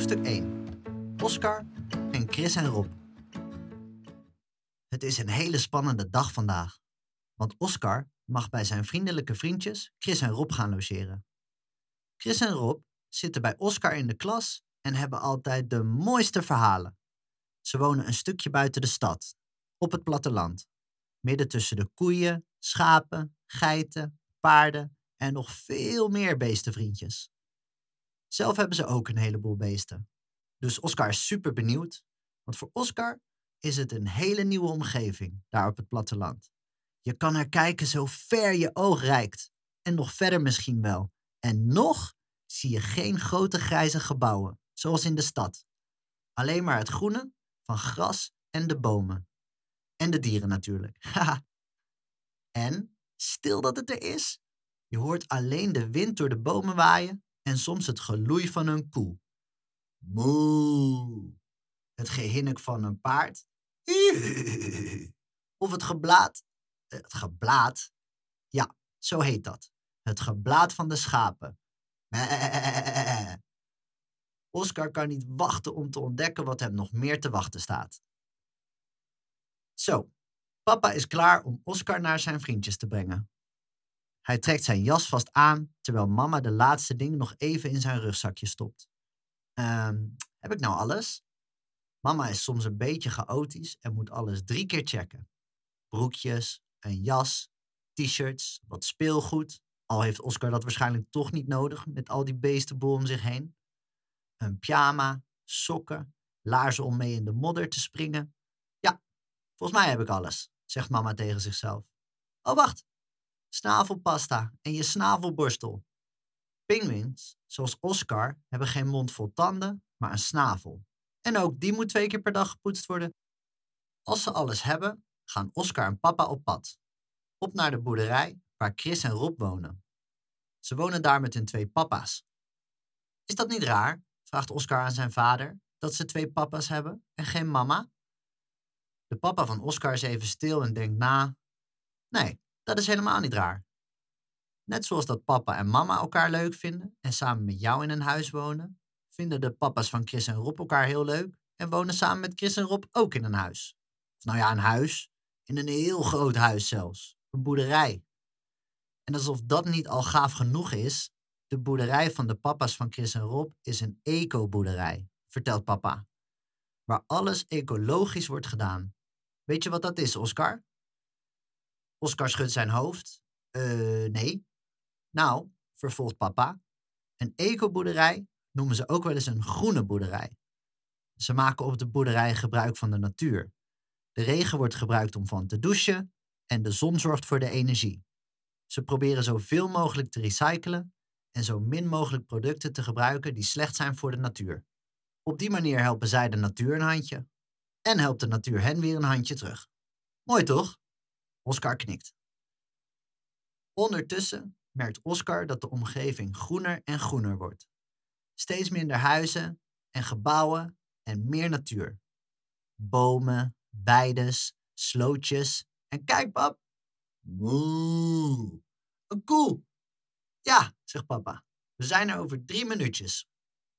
Hoofdstuk 1. Oscar en Chris en Rob. Het is een hele spannende dag vandaag. Want Oscar mag bij zijn vriendelijke vriendjes Chris en Rob gaan logeren. Chris en Rob zitten bij Oscar in de klas en hebben altijd de mooiste verhalen. Ze wonen een stukje buiten de stad, op het platteland. Midden tussen de koeien, schapen, geiten, paarden en nog veel meer beestenvriendjes. Zelf hebben ze ook een heleboel beesten. Dus Oscar is super benieuwd, want voor Oscar is het een hele nieuwe omgeving daar op het platteland. Je kan er kijken zo ver je oog reikt. En nog verder misschien wel. En nog zie je geen grote grijze gebouwen, zoals in de stad. Alleen maar het groene van gras en de bomen. En de dieren natuurlijk. En, stil dat het er is, je hoort alleen de wind door de bomen waaien en soms het geloei van een koe. Moe. Het gehinnik van een paard. Of het geblaat. Het geblaat? Ja, zo heet dat. Het geblaat van de schapen. Oscar kan niet wachten om te ontdekken wat hem nog meer te wachten staat. Zo, papa is klaar om Oscar naar zijn vriendjes te brengen. Hij trekt zijn jas vast aan, terwijl mama de laatste dingen nog even in zijn rugzakje stopt. Heb ik nou alles? Mama is soms een beetje chaotisch en moet alles 3 keer checken. Broekjes, een jas, t-shirts, wat speelgoed. Al heeft Oscar dat waarschijnlijk toch niet nodig met al die beestenboel om zich heen. Een pyjama, sokken, laarzen om mee in de modder te springen. Ja, volgens mij heb ik alles, zegt mama tegen zichzelf. Oh, wacht. Snavelpasta en je snavelborstel. Pinguïns, zoals Oscar, hebben geen mond vol tanden, maar een snavel. En ook die moet 2 keer per dag gepoetst worden. Als ze alles hebben, gaan Oscar en papa op pad. Op naar de boerderij waar Chris en Rob wonen. Ze wonen daar met hun 2 papa's. Is dat niet raar, vraagt Oscar aan zijn vader, dat ze 2 papa's hebben en geen mama? De papa van Oscar is even stil en denkt na. Nee, dat is helemaal niet raar. Net zoals dat papa en mama elkaar leuk vinden en samen met jou in een huis wonen, vinden de papa's van Chris en Rob elkaar heel leuk en wonen samen met Chris en Rob ook in een huis. Of nou ja, een huis. In een heel groot huis zelfs. Een boerderij. En alsof dat niet al gaaf genoeg is, de boerderij van de papa's van Chris en Rob is een eco-boerderij, vertelt papa. Waar alles ecologisch wordt gedaan. Weet je wat dat is, Oscar? Oscar schudt zijn hoofd. Nee. Nou, vervolgt papa, een eco-boerderij noemen ze ook wel eens een groene boerderij. Ze maken op de boerderij gebruik van de natuur. De regen wordt gebruikt om van te douchen en de zon zorgt voor de energie. Ze proberen zoveel mogelijk te recyclen en zo min mogelijk producten te gebruiken die slecht zijn voor de natuur. Op die manier helpen zij de natuur een handje. En helpt de natuur hen weer een handje terug. Mooi toch? Oscar knikt. Ondertussen merkt Oscar dat de omgeving groener en groener wordt. Steeds minder huizen en gebouwen en meer natuur. Bomen, weides, slootjes en kijk pap. Moe. Een koe. Ja, zegt papa. We zijn er over 3 minuutjes.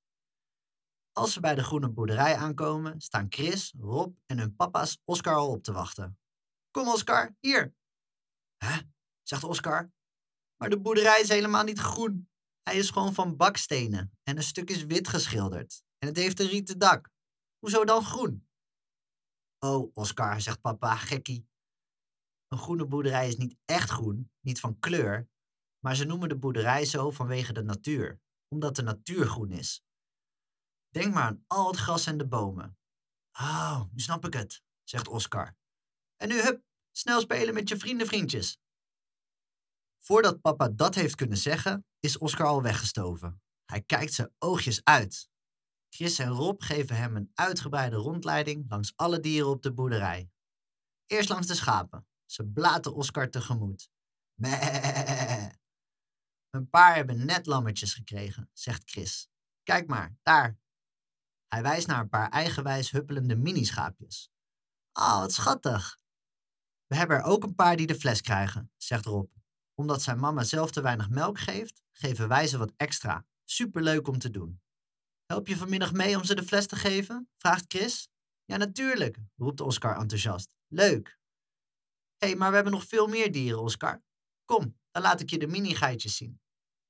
Als ze bij de groene boerderij aankomen, staan Chris, Rob en hun papa's Oscar al op te wachten. Kom Oscar, hier. Hè? Zegt Oscar. Maar de boerderij is helemaal niet groen. Hij is gewoon van bakstenen en een stuk is wit geschilderd. En het heeft een rieten dak. Hoezo dan groen? Oh, Oscar, zegt papa, gekkie. Een groene boerderij is niet echt groen, niet van kleur, maar ze noemen de boerderij zo vanwege de natuur, omdat de natuur groen is. Denk maar aan al het gras en de bomen. Oh, nu snap ik het, zegt Oscar. En nu hup, snel spelen met je vriendjes. Voordat papa dat heeft kunnen zeggen, is Oscar al weggestoven. Hij kijkt zijn oogjes uit. Chris en Rob geven hem een uitgebreide rondleiding langs alle dieren op de boerderij. Eerst langs de schapen. Ze blaten Oscar tegemoet. Meh. Een paar hebben net lammetjes gekregen, zegt Chris. Kijk maar, daar. Hij wijst naar een paar eigenwijs huppelende minischaapjes. Oh, wat schattig. We hebben er ook een paar die de fles krijgen, zegt Rob. Omdat zijn mama zelf te weinig melk geeft, geven wij ze wat extra. Superleuk om te doen. Help je vanmiddag mee om ze de fles te geven? Vraagt Chris. Ja, natuurlijk, roept Oscar enthousiast. Leuk. Hé, maar we hebben nog veel meer dieren, Oscar. Kom, dan laat ik je de mini-geitjes zien.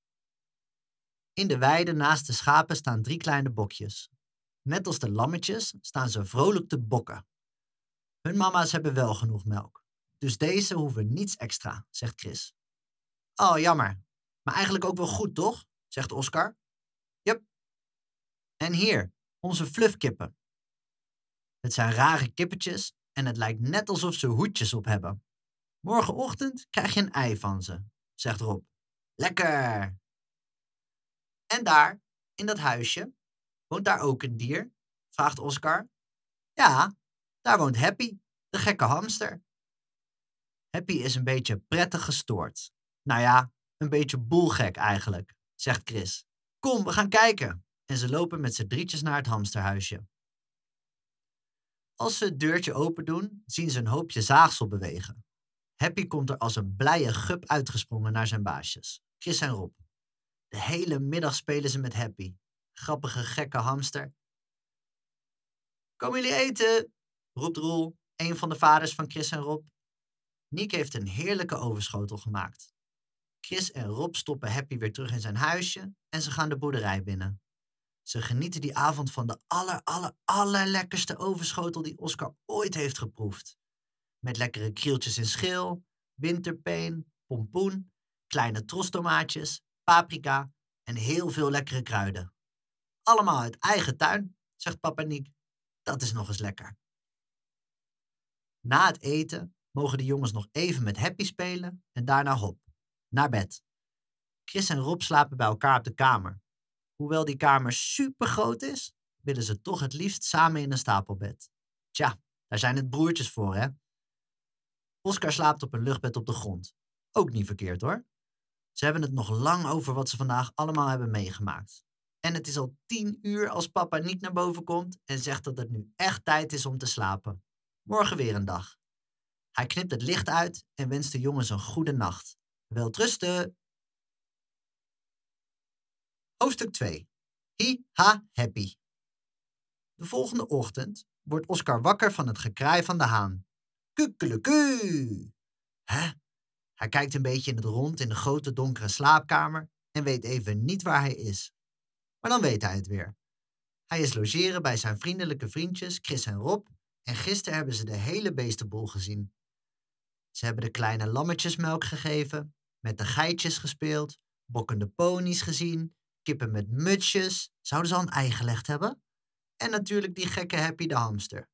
In de weide naast de schapen staan 3 kleine bokjes. Net als de lammetjes staan ze vrolijk te bokken. Hun mama's hebben wel genoeg melk. Dus deze hoeven niets extra, zegt Chris. Oh, jammer. Maar eigenlijk ook wel goed, toch? Zegt Oscar. Yep. En hier, onze fluffkippen. Het zijn rare kippetjes en het lijkt net alsof ze hoedjes op hebben. Morgenochtend krijg je een ei van ze, zegt Rob. Lekker! En daar, in dat huisje, woont daar ook een dier? Vraagt Oscar. Ja, daar woont Happy, de gekke hamster. Happy is een beetje prettig gestoord. Nou ja, een beetje boelgek eigenlijk, zegt Chris. Kom, we gaan kijken. En ze lopen met z'n drietjes naar het hamsterhuisje. Als ze het deurtje open doen, zien ze een hoopje zaagsel bewegen. Happy komt er als een blije gup uitgesprongen naar zijn baasjes, Chris en Rob. De hele middag spelen ze met Happy. Grappige gekke hamster. Komen jullie eten? Roept Roel, een van de vaders van Chris en Rob. Niek heeft een heerlijke overschotel gemaakt. Chris en Rob stoppen Happy weer terug in zijn huisje en ze gaan de boerderij binnen. Ze genieten die avond van de allerlekkerste overschotel die Oscar ooit heeft geproefd. Met lekkere krieltjes in schil, winterpeen, pompoen, kleine trostomaatjes, paprika en heel veel lekkere kruiden. Allemaal uit eigen tuin, zegt papa Niek. Dat is nog eens lekker. Na het eten mogen de jongens nog even met Happy spelen en daarna hop, naar bed. Chris en Rob slapen bij elkaar op de kamer. Hoewel die kamer super groot is, willen ze toch het liefst samen in een stapelbed. Tja, daar zijn het broertjes voor, hè? Oscar slaapt op een luchtbed op de grond. Ook niet verkeerd, hoor. Ze hebben het nog lang over wat ze vandaag allemaal hebben meegemaakt. En het is al 10 uur als papa niet naar boven komt en zegt dat het nu echt tijd is om te slapen. Morgen weer een dag. Hij knipt het licht uit en wenst de jongens een goede nacht. Welterusten! Hoofdstuk 2. Happy. De volgende ochtend wordt Oscar wakker van het gekraai van de haan. Kukkeleku! Hè? Hij kijkt een beetje in het rond in de grote donkere slaapkamer en weet even niet waar hij is. Maar dan weet hij het weer. Hij is logeren bij zijn vriendelijke vriendjes Chris en Rob en gisteren hebben ze de hele beestenboel gezien. Ze hebben de kleine lammetjes melk gegeven, met de geitjes gespeeld, bokkende ponies gezien, kippen met mutsjes, zouden ze al een ei gelegd hebben? En natuurlijk die gekke Happy de hamster.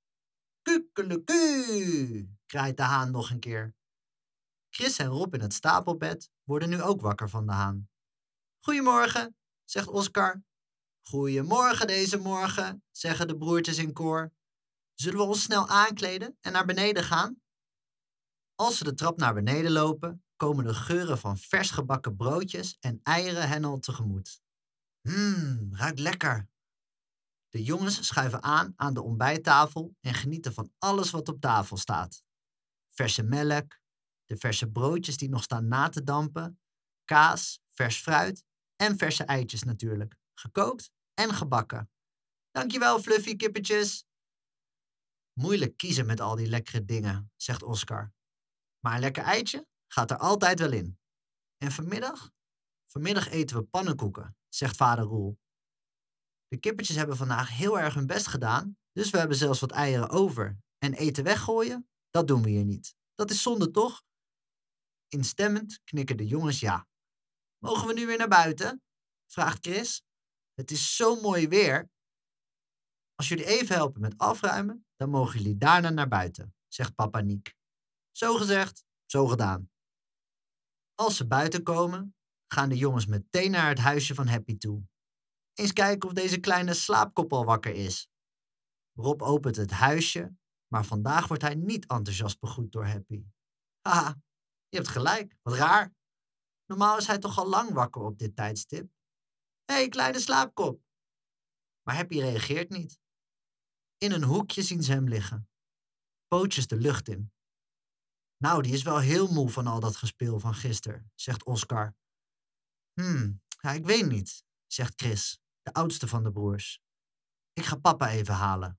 Kukkeleku, kraait de haan nog een keer. Chris en Rob in het stapelbed worden nu ook wakker van de haan. Goedemorgen, zegt Oscar. Goedemorgen deze morgen, zeggen de broertjes in koor. Zullen we ons snel aankleden en naar beneden gaan? Als ze de trap naar beneden lopen, komen de geuren van vers gebakken broodjes en eieren hen al tegemoet. Ruikt lekker. De jongens schuiven aan de ontbijttafel en genieten van alles wat op tafel staat. Verse melk, de verse broodjes die nog staan na te dampen, kaas, vers fruit en verse eitjes natuurlijk, gekookt en gebakken. Dankjewel, fluffy kippetjes. Moeilijk kiezen met al die lekkere dingen, zegt Oscar. Maar een lekker eitje gaat er altijd wel in. En vanmiddag? Vanmiddag eten we pannenkoeken, zegt vader Roel. De kippetjes hebben vandaag heel erg hun best gedaan, dus we hebben zelfs wat eieren over. En eten weggooien? Dat doen we hier niet. Dat is zonde, toch? Instemmend knikken de jongens ja. Mogen we nu weer naar buiten? Vraagt Chris. Het is zo mooi weer. Als jullie even helpen met afruimen, dan mogen jullie daarna naar buiten, zegt papa Niek. Zo gezegd, zo gedaan. Als ze buiten komen, gaan de jongens meteen naar het huisje van Happy toe. Eens kijken of deze kleine slaapkop al wakker is. Rob opent het huisje, maar vandaag wordt hij niet enthousiast begroet door Happy. Haha, je hebt gelijk, wat raar. Normaal is hij toch al lang wakker op dit tijdstip. Hé, kleine slaapkop. Maar Happy reageert niet. In een hoekje zien ze hem liggen. Pootjes de lucht in. Nou, die is wel heel moe van al dat gespeel van gisteren, zegt Oscar. Ja, ik weet niet, zegt Chris. de oudste van de broers. Ik ga papa even halen.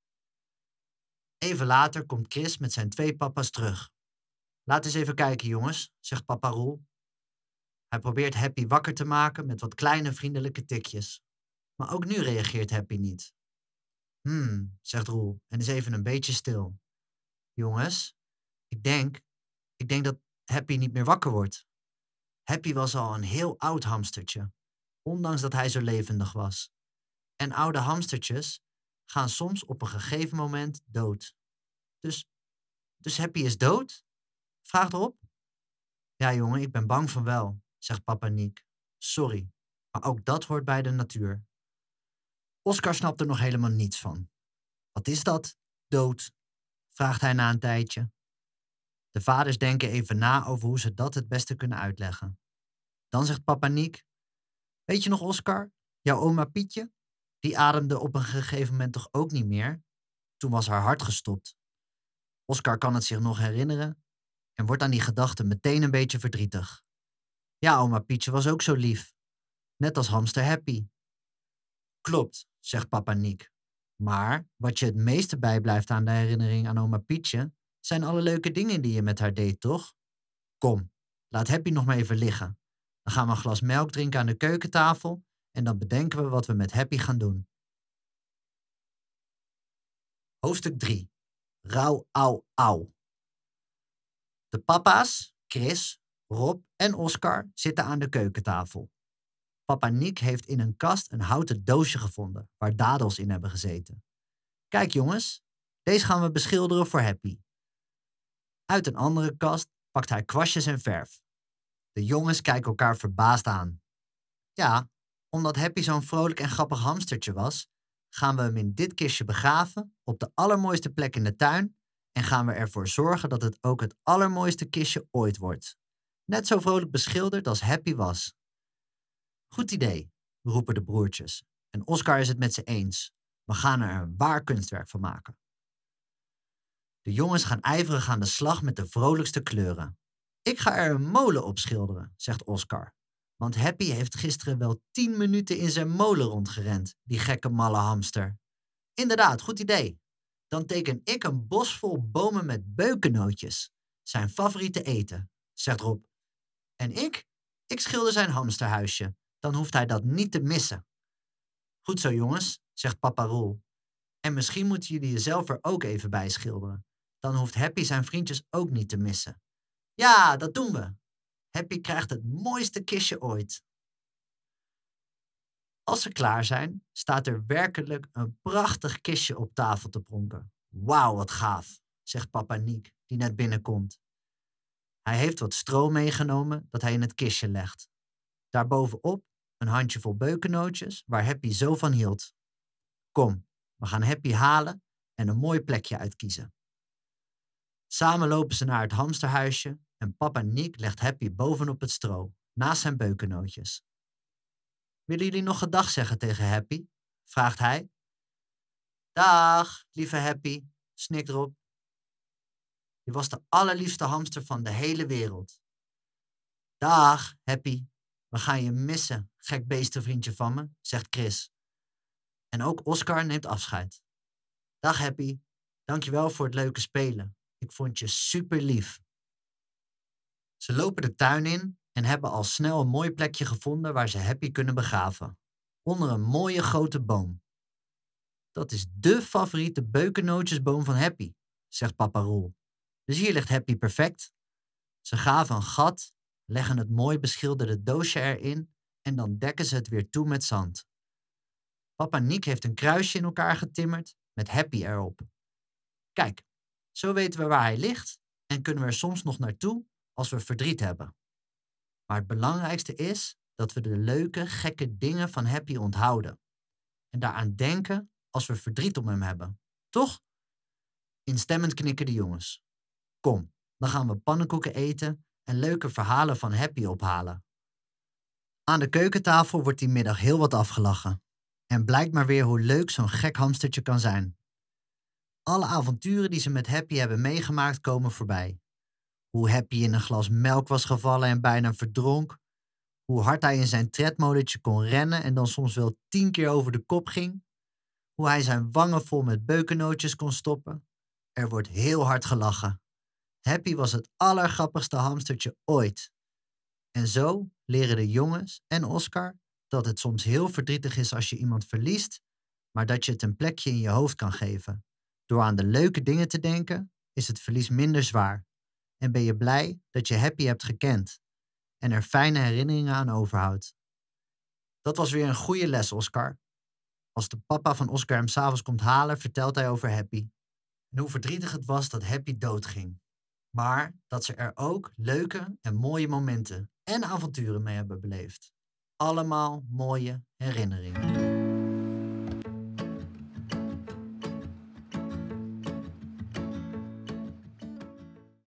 Even later komt Chris met zijn 2 papa's terug. Laat eens even kijken, jongens, zegt papa Roel. Hij probeert Happy wakker te maken met wat kleine vriendelijke tikjes. Maar ook nu reageert Happy niet. Zegt Roel en is even een beetje stil. Jongens, ik denk dat Happy niet meer wakker wordt. Happy was al een heel oud hamstertje, ondanks dat hij zo levendig was. En oude hamstertjes gaan soms op een gegeven moment dood. Dus Happy is dood? Vraagt Rob. Ja, jongen, ik ben bang van wel, zegt papa Niek. Sorry, maar ook dat hoort bij de natuur. Oscar snapt er nog helemaal niets van. Wat is dat, dood? Vraagt hij na een tijdje. De vaders denken even na over hoe ze dat het beste kunnen uitleggen. Dan zegt papa Niek: weet je nog, Oscar, jouw oma Pietje? Die ademde op een gegeven moment toch ook niet meer? Toen was haar hart gestopt. Oscar kan het zich nog herinneren en wordt aan die gedachte meteen een beetje verdrietig. Ja, oma Pietje was ook zo lief. Net als hamster Happy. Klopt, zegt papa Niek. Maar wat je het meeste bijblijft aan de herinnering aan oma Pietje zijn alle leuke dingen die je met haar deed, toch? Kom, laat Happy nog maar even liggen. Dan gaan we een glas melk drinken aan de keukentafel en dan bedenken we wat we met Happy gaan doen. Hoofdstuk 3. Rauw, auw, auw. De papa's, Chris, Rob en Oscar zitten aan de keukentafel. Papa Niek heeft in een kast een houten doosje gevonden waar dadels in hebben gezeten. Kijk jongens, deze gaan we beschilderen voor Happy. Uit een andere kast pakt hij kwastjes en verf. De jongens kijken elkaar verbaasd aan. Ja, omdat Happy zo'n vrolijk en grappig hamstertje was, gaan we hem in dit kistje begraven op de allermooiste plek in de tuin en gaan we ervoor zorgen dat het ook het allermooiste kistje ooit wordt. Net zo vrolijk beschilderd als Happy was. Goed idee, roepen de broertjes. En Oscar is het met ze eens. We gaan er een waar kunstwerk van maken. De jongens gaan ijverig aan de slag met de vrolijkste kleuren. Ik ga er een molen op schilderen, zegt Oscar. Want Happy heeft gisteren wel 10 minuten in zijn molen rondgerend, die gekke malle hamster. Inderdaad, goed idee. Dan teken ik een bos vol bomen met beukennootjes. Zijn favoriete eten, zegt Rob. En ik schilder zijn hamsterhuisje. Dan hoeft hij dat niet te missen. Goed zo, jongens, zegt papa Roel. En misschien moeten jullie jezelf er ook even bij schilderen. Dan hoeft Happy zijn vriendjes ook niet te missen. Ja, dat doen we. Happy krijgt het mooiste kistje ooit. Als ze klaar zijn, staat er werkelijk een prachtig kistje op tafel te pronken. Wauw, wat gaaf, zegt papa Niek, die net binnenkomt. Hij heeft wat stro meegenomen dat hij in het kistje legt. Daarbovenop een handjevol beukennootjes waar Happy zo van hield. Kom, we gaan Happy halen en een mooi plekje uitkiezen. Samen lopen ze naar het hamsterhuisje en papa Niek legt Happy bovenop het stro, naast zijn beukennootjes. Willen jullie nog gedag zeggen tegen Happy? Vraagt hij. Dag, lieve Happy, snikt Rob. Je was de allerliefste hamster van de hele wereld. Dag, Happy, we gaan je missen, gek beestenvriendje van me, zegt Chris. En ook Oscar neemt afscheid. Dag Happy, dankjewel voor het leuke spelen. Ik vond je super lief. Ze lopen de tuin in en hebben al snel een mooi plekje gevonden waar ze Happy kunnen begraven. Onder een mooie grote boom. Dat is dé favoriete beukennootjesboom van Happy, zegt papa Roel. Dus hier ligt Happy perfect. Ze graven een gat, leggen het mooi beschilderde doosje erin en dan dekken ze het weer toe met zand. Papa Niek heeft een kruisje in elkaar getimmerd met Happy erop. Kijk, zo weten we waar hij ligt en kunnen we er soms nog naartoe als we verdriet hebben. Maar het belangrijkste is dat we de leuke, gekke dingen van Happy onthouden. En daaraan denken als we verdriet om hem hebben. Toch? Instemmend knikken de jongens. Kom, dan gaan we pannenkoeken eten en leuke verhalen van Happy ophalen. Aan de keukentafel wordt die middag heel wat afgelachen. En blijkt maar weer hoe leuk zo'n gek hamstertje kan zijn. Alle avonturen die ze met Happy hebben meegemaakt komen voorbij. Hoe Happy in een glas melk was gevallen en bijna verdronk. Hoe hard hij in zijn tredmolentje kon rennen en dan soms wel 10 keer over de kop ging. Hoe hij zijn wangen vol met beukennootjes kon stoppen. Er wordt heel hard gelachen. Happy was het allergrappigste hamstertje ooit. En zo leren de jongens en Oscar dat het soms heel verdrietig is als je iemand verliest, maar dat je het een plekje in je hoofd kan geven. Door aan de leuke dingen te denken, is het verlies minder zwaar. En ben je blij dat je Happy hebt gekend en er fijne herinneringen aan overhoudt. Dat was weer een goede les, Oscar. Als de papa van Oscar hem 's avonds komt halen, vertelt hij over Happy. En hoe verdrietig het was dat Happy doodging. Maar dat ze er ook leuke en mooie momenten en avonturen mee hebben beleefd. Allemaal mooie herinneringen.